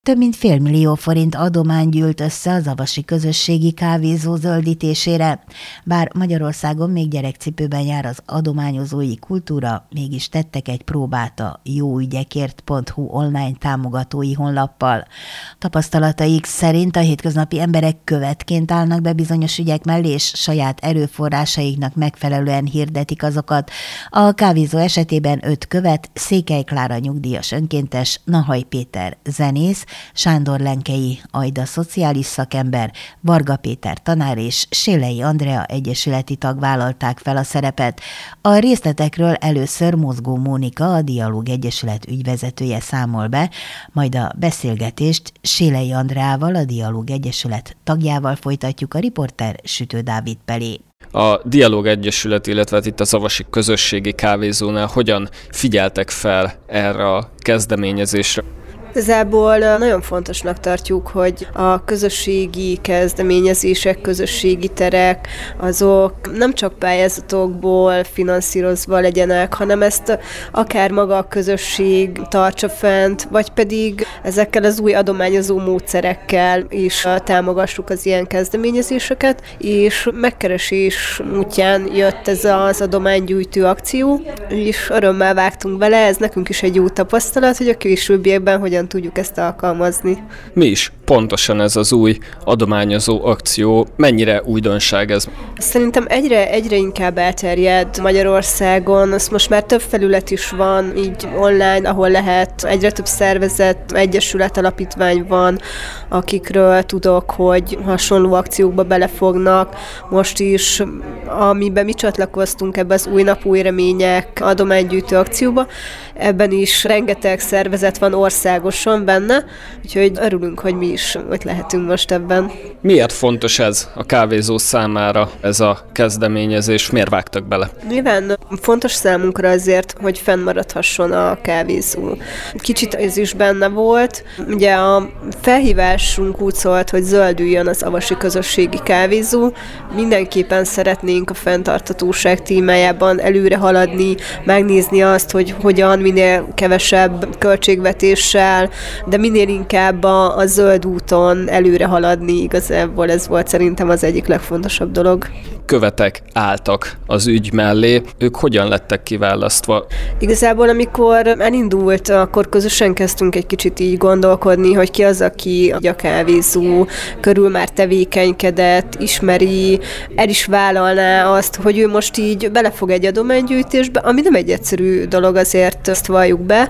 Több mint $500 000 forint adomány gyűlt össze az avasi közösségi kávézó zöldítésére. Bár Magyarországon még gyerekcipőben jár az adományozói kultúra, mégis tettek egy próbát a jóügyekért.hu online támogatói honlappal. Tapasztalataik szerint a hétköznapi emberek követként állnak be bizonyos ügyek mellé, és saját erőforrásaiknak megfelelően hirdetik azokat. A kávézó esetében 5 követ: Székely Klára nyugdíjas önkéntes, Nahaj Péter zenész, Sándor Lenkei Ajda szociális szakember, Varga Péter tanár és Sélei Andrea egyesületi tag vállalták fel a szerepet. A részletekről először Mozgó Mónika, a Dialóg Egyesület ügyvezetője számol be, majd a beszélgetést Sélei Andreával, a Dialóg Egyesület tagjával folytatjuk, a riporter Sütő Dávid Pelé. A Dialóg Egyesület, illetve itt az avasi közösségi kávézónál hogyan figyeltek fel erre a kezdeményezésre? Igazából nagyon fontosnak tartjuk, hogy a közösségi kezdeményezések, közösségi terek, azok nem csak pályázatokból finanszírozva legyenek, hanem ezt akár maga a közösség tartsa fent, vagy pedig ezekkel az új adományozó módszerekkel is támogassuk az ilyen kezdeményezéseket, és megkeresés útján jött ez az adománygyűjtő akció, és örömmel vágtunk bele, ez nekünk is egy jó tapasztalat, hogy a későbbiekben hogyan tudjuk ezt alkalmazni. Mi is pontosan ez az új adományozó akció? Mennyire újdonság ez? Szerintem egyre inkább elterjed Magyarországon. Azt most már több felület is van, így online, ahol lehet. Egyre több szervezet, egyesület, alapítvány van, akikről tudok, hogy hasonló akciókba belefognak. Most is, amiben mi csatlakoztunk ebbe az Új nap, új remények adománygyűjtő akcióba, ebben is rengeteg szervezet van országosan benne, úgyhogy örülünk, hogy mi is ott lehetünk most ebben. Miért fontos ez a kávézó számára, ez a kezdeményezés? Miért vágtak bele? Nyilván fontos számunkra azért, hogy fennmaradhasson a kávézó. Kicsit ez is benne volt. Ugye a felhívásunk úgy szólt, hogy zöldüljön az avasi közösségi kávézó. Mindenképpen szeretnénk a fenntarthatóság témájában előre haladni, megnézni azt, hogy hogyan minél kevesebb költségvetéssel, de minél inkább a zöld úton előre haladni, igazából ez volt szerintem az egyik legfontosabb dolog. Követek álltak az ügy mellé, ők hogyan lettek kiválasztva? Igazából amikor elindult, akkor közösen kezdtünk egy kicsit így gondolkodni, hogy ki az, aki a kávézó körül már tevékenykedett, ismeri, el is vállalná azt, hogy ő most így belefog egy adománygyűjtésbe, ami nem egy egyszerű dolog, azért ezt valljuk be,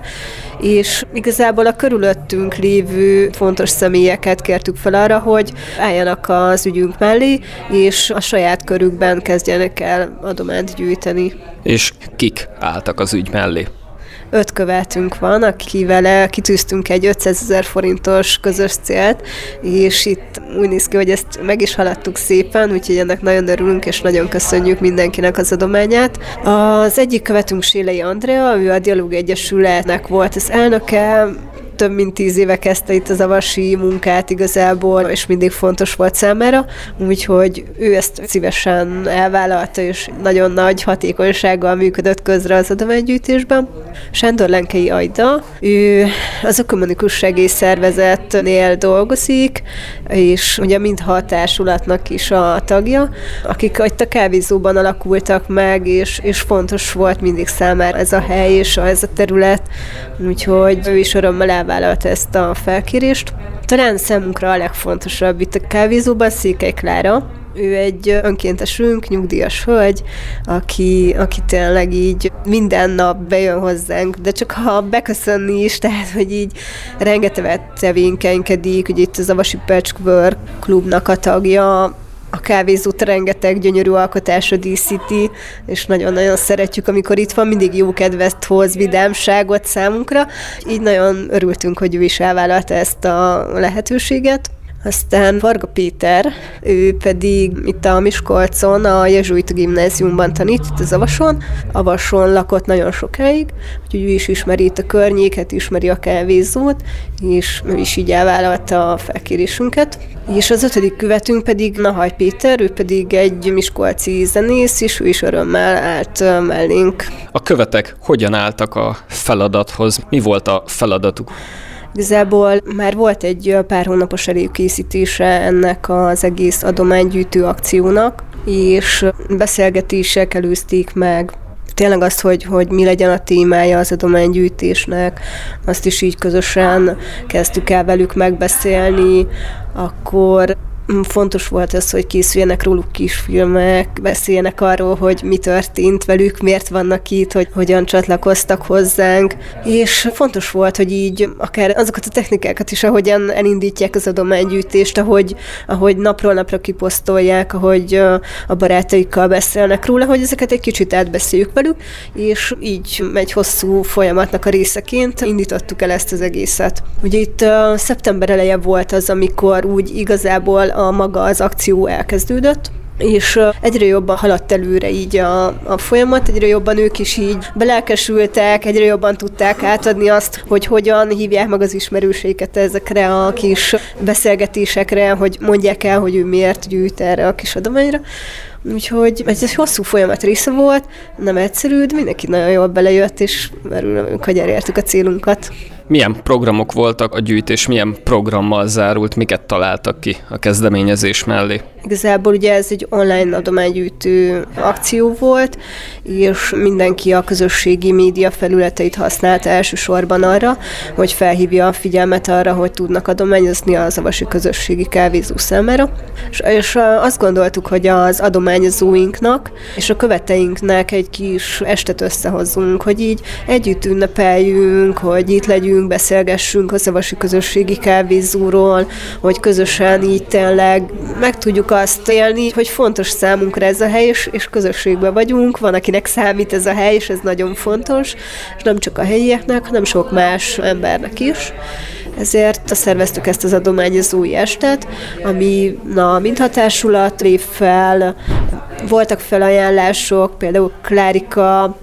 és igazából a körülöttünk lévő fontos személyeket kértük fel arra, hogy álljanak az ügyünk mellé, és a saját körükben kezdjenek el adományt gyűjteni. És kik álltak az ügy mellé? 5 követünk van, akivel kitűztünk egy 500 000 forintos közös célt, és itt úgy néz ki, hogy ezt meg is haladtuk szépen, úgyhogy ennek nagyon örülünk, és nagyon köszönjük mindenkinek az adományát. Az egyik követünk Sélei Andrea, ő a Dialóg Egyesületnek volt az elnöke, több mint 10 éve kezdte itt az avasi munkát igazából, és mindig fontos volt számára, úgyhogy ő ezt szívesen elvállalta, és nagyon nagy hatékonysággal működött közre az adománygyűjtésben. Sándor Lenkei Ajda, ő az Ökumenikus Segélyszervezetnél dolgozik, és ugye mindha a társulatnak is a tagja, akik itt a kávézóban alakultak meg, és fontos volt mindig számára ez a hely és ez a terület, úgyhogy ő is örömmel elvállalta ezt a felkérést. Talán számunkra a legfontosabb itt a kávézóban Székely Klára. Ő egy önkéntesünk, nyugdíjas hölgy, aki tényleg így minden nap bejön hozzánk, de csak ha beköszönni is, tehát hogy így rengeteget tevékenykedik, ugye itt az Avasi Patchwork klubnak a tagja, a kávézót rengeteg gyönyörű alkotásra díszíti, és nagyon-nagyon szeretjük, amikor itt van, mindig jó kedvet hoz, vidámságot számunkra. Így nagyon örültünk, hogy ő is elvállalta ezt a lehetőséget. Aztán Varga Péter, ő pedig itt a Miskolcon, a jezsuita gimnáziumban tanít, itt az Avason. Avason lakott nagyon sokáig, úgyhogy ő is ismeri itt a környéket, ismeri a kávézót, és ő is így elvállalta a felkérésünket. És az 5. követünk pedig Nahaj Péter, ő pedig egy miskolci zenész, és ő is örömmel állt mellénk. A követek hogyan álltak a feladathoz? Mi volt a feladatuk? Igazából már volt egy pár hónapos előkészítése ennek az egész adománygyűjtő akciónak, és beszélgetések előzték meg tényleg azt, hogy mi legyen a témája az adománygyűjtésnek, azt is így közösen kezdtük el velük megbeszélni, akkor fontos volt az, hogy készüljenek róluk kisfilmek, beszéljenek arról, hogy mi történt velük, miért vannak itt, hogy hogyan csatlakoztak hozzánk, és fontos volt, hogy így akár azokat a technikákat is, ahogyan elindítják az adománygyűjtést, ahogy napról napra kiposztolják, ahogy a barátaikkal beszélnek róla, hogy ezeket egy kicsit átbeszéljük velük, és így egy hosszú folyamatnak a részeként indítottuk el ezt az egészet. Ugye itt szeptember eleje volt az, amikor úgy igazából maga az akció elkezdődött, és egyre jobban haladt előre így a folyamat, egyre jobban ők is így belelkesültek, egyre jobban tudták átadni azt, hogy hogyan hívják meg az ismerőseiket ezekre a kis beszélgetésekre, hogy mondják el, hogy ő miért gyűjt erre a kis adományra. Úgyhogy ez egy hosszú folyamat része volt, nem egyszerű, de mindenki nagyon jól belejött, és örülünk, hogy elértük a célunkat. Milyen programok voltak a gyűjtés, milyen programmal zárult, miket találtak ki a kezdeményezés mellé? Igazából ugye ez egy online adománygyűjtő akció volt, és mindenki a közösségi média felületeit használta elsősorban arra, hogy felhívja a figyelmet arra, hogy tudnak adományozni a Zavasi Közösségi Kávézó számára. És azt gondoltuk, hogy az adományozóinknak és a követeinknek egy kis estet összehozunk, hogy így együtt ünnepeljünk, hogy itt legyünk, beszélgessünk a Zavasi Közösségi Kávézóról, hogy közösen így tényleg meg tudjuk azt élni, hogy fontos számunkra ez a hely, és közösségben vagyunk, van, akinek számít ez a hely, és ez nagyon fontos, és nem csak a helyieknek, hanem sok más embernek is. Ezért szerveztük ezt az adományozói estet, ami Mindhatársulat lép fel, voltak felajánlások, például Klárika,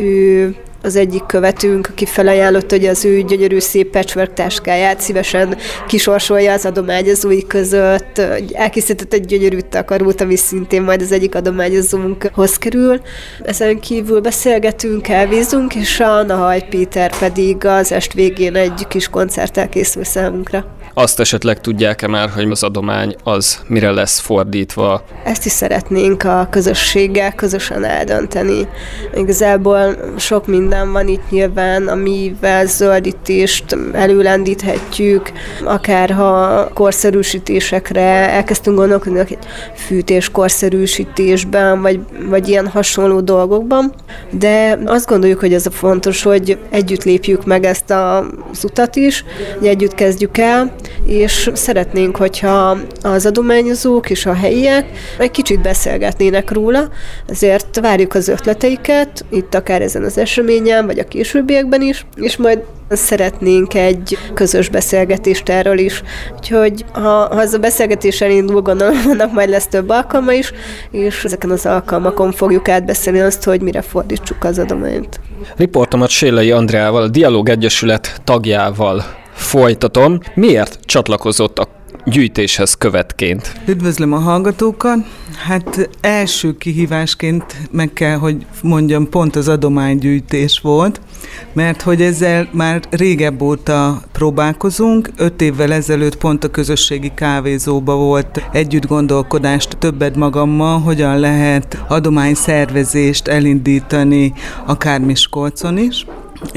ő az egyik követőnk, aki felajánlott, hogy az ő gyönyörű szép patchwork táskáját szívesen kisorsolja az adományozói között. Elkészített egy gyönyörű takarót, ami szintén majd az egyik adományozónkhoz kerül. Ezen kívül beszélgetünk, kávézunk, és a Nahaj Péter pedig az est végén egy kis koncerttel készül számunkra. Azt esetleg tudják-e már, hogy az adomány az mire lesz fordítva? Ezt is szeretnénk a közösséggel közösen eldönteni. Igazából sok minden van itt nyilván, amivel zöldítést előlendíthetjük, akár ha korszerűsítésekre elkezdtünk gondolkodni, egy fűtés korszerűsítésben, vagy ilyen hasonló dolgokban. De azt gondoljuk, hogy ez a fontos, hogy együtt lépjük meg ezt az utat is, hogy együtt kezdjük el, és szeretnénk, hogyha az adományozók és a helyiek egy kicsit beszélgetnének róla, ezért várjuk az ötleteiket, itt akár ezen az eseményen, vagy a későbbiekben is, és majd szeretnénk egy közös beszélgetést erről is. Úgyhogy ha ez a beszélgetés elindul, gondolom, annak majd lesz több alkalma is, és ezeken az alkalmakon fogjuk átbeszélni azt, hogy mire fordítsuk az adományt. Riportomat Sélei Andreával, a Dialóg Egyesület tagjával folytatom. Miért csatlakozott a gyűjtéshez követként? Üdvözlöm a hallgatókat! Hát első kihívásként meg kell, hogy mondjam, pont az adománygyűjtés volt, mert hogy ezzel már régebb óta próbálkozunk. 5 évvel ezelőtt pont a közösségi kávézóba volt együtt gondolkodást többet magammal, hogyan lehet adományszervezést elindítani akár Miskolcon is.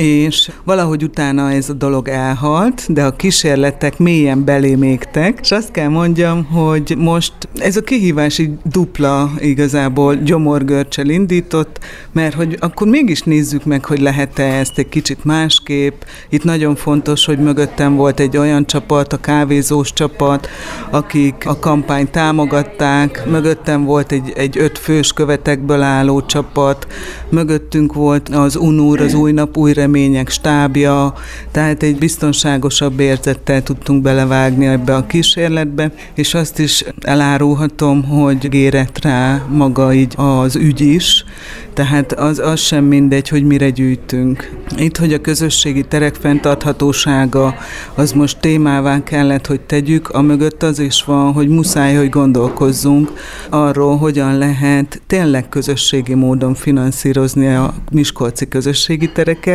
És valahogy utána ez a dolog elhalt, de a kísérletek mélyen belém égtek, és azt kell mondjam, hogy most ez a kihívás így dupla igazából gyomorgörcsel indított, mert hogy akkor mégis nézzük meg, hogy lehet-e ezt egy kicsit másképp. Itt nagyon fontos, hogy mögöttem volt egy olyan csapat, a kávézós csapat, akik a kampányt támogatták, mögöttem volt egy 5 fős követekből álló csapat, mögöttünk volt az UNUR, az Új Nap, Új Remények stábja, tehát egy biztonságosabb érzettel tudtunk belevágni ebbe a kísérletbe, és azt is elárulhatom, hogy érett rá maga így az ügy is, tehát az sem mindegy, hogy mire gyűjtünk. Itt, hogy a közösségi terek fenntarthatósága, az most témává kellett, hogy tegyük, amögött az is van, hogy muszáj, hogy gondolkozzunk arról, hogyan lehet tényleg közösségi módon finanszírozni a miskolci közösségi tereket,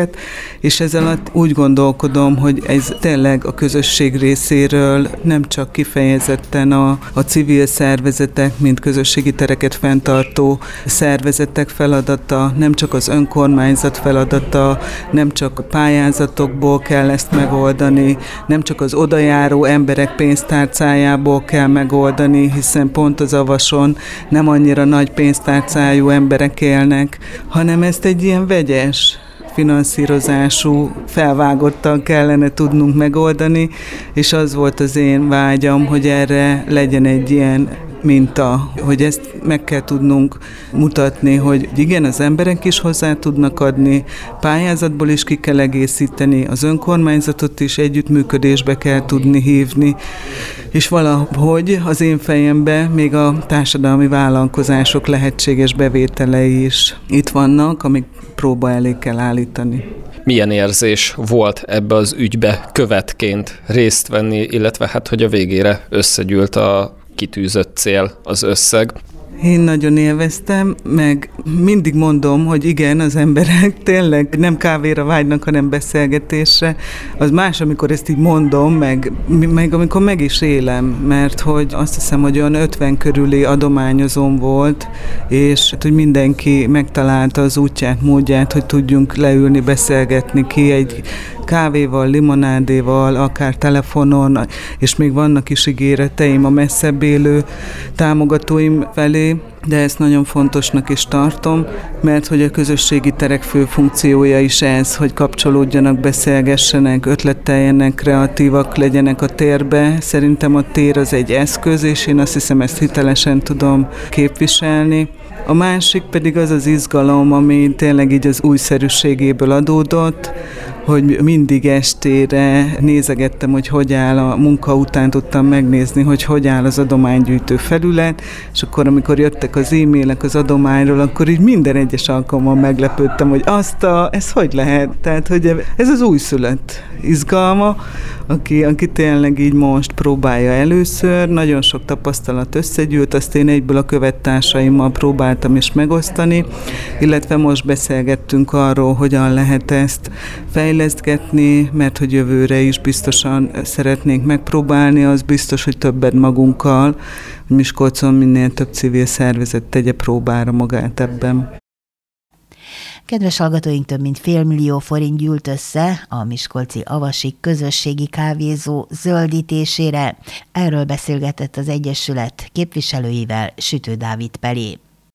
embereket, és ez alatt úgy gondolkodom, hogy ez tényleg a közösség részéről nem csak kifejezetten a civil szervezetek, mint közösségi tereket fenntartó szervezetek feladata, nem csak az önkormányzat feladata, nem csak pályázatokból kell ezt megoldani, nem csak az odajáró emberek pénztárcájából kell megoldani, hiszen pont az Avason nem annyira nagy pénztárcájú emberek élnek, hanem ezt egy ilyen vegyes finanszírozású felvágottan kellene tudnunk megoldani, és az volt az én vágyam, hogy erre legyen egy ilyen minta, hogy ezt meg kell tudnunk mutatni, hogy igen, az emberek is hozzá tudnak adni, pályázatból is ki kell egészíteni, az önkormányzatot is együttműködésbe kell tudni hívni, és valahogy az én fejemben még a társadalmi vállalkozások lehetséges bevételei is itt vannak, amik próba elé kell állítani. Milyen érzés volt ebbe az ügybe követként részt venni, illetve hát, hogy a végére összegyűlt a kitűzött cél, az összeg? Én nagyon élveztem, meg mindig mondom, hogy igen, az emberek tényleg nem kávéra vágynak, hanem beszélgetésre. Az más, amikor ezt így mondom, meg amikor meg is élem, mert hogy azt hiszem, hogy olyan 50 körüli adományozóm volt, és hogy mindenki megtalálta az útját, módját, hogy tudjunk leülni, beszélgetni ki egy kávéval, limonádéval, akár telefonon, és még vannak is ígéreteim a messzebb élő támogatóim felé, de ezt nagyon fontosnak is tartom, mert hogy a közösségi terek fő funkciója is ez, hogy kapcsolódjanak, beszélgessenek, ötleteljenek, kreatívak legyenek a térbe. Szerintem a tér az egy eszköz, és én azt hiszem, ezt hitelesen tudom képviselni. A másik pedig az az izgalom, ami tényleg így az újszerűségéből adódott, hogy mindig estére nézegettem, hogy áll a munka után, tudtam megnézni, hogy áll az adománygyűjtő felület, és akkor, amikor jöttek az e-mailek az adományról, akkor így minden egyes alkalommal meglepődtem, hogy ez hogy lehet? Tehát, hogy ez az újszülött izgalma, aki tényleg így most próbálja először, nagyon sok tapasztalat összegyűlt, azt én egyből a követtársaimmal próbáltam is megosztani, illetve most beszélgettünk arról, hogyan lehet ezt fejlesztgetni, mert hogy jövőre is biztosan szeretnénk megpróbálni, az biztos, hogy többet magunkkal, hogy Miskolcon minél több civil szervezet tegye próbára magát ebben. Kedves hallgatóink, több mint 500 000 forint gyűlt össze a miskolci Avasi közösségi kávézó zöldítésére. Erről beszélgetett az Egyesület képviselőivel Sütő Dávid Pelé.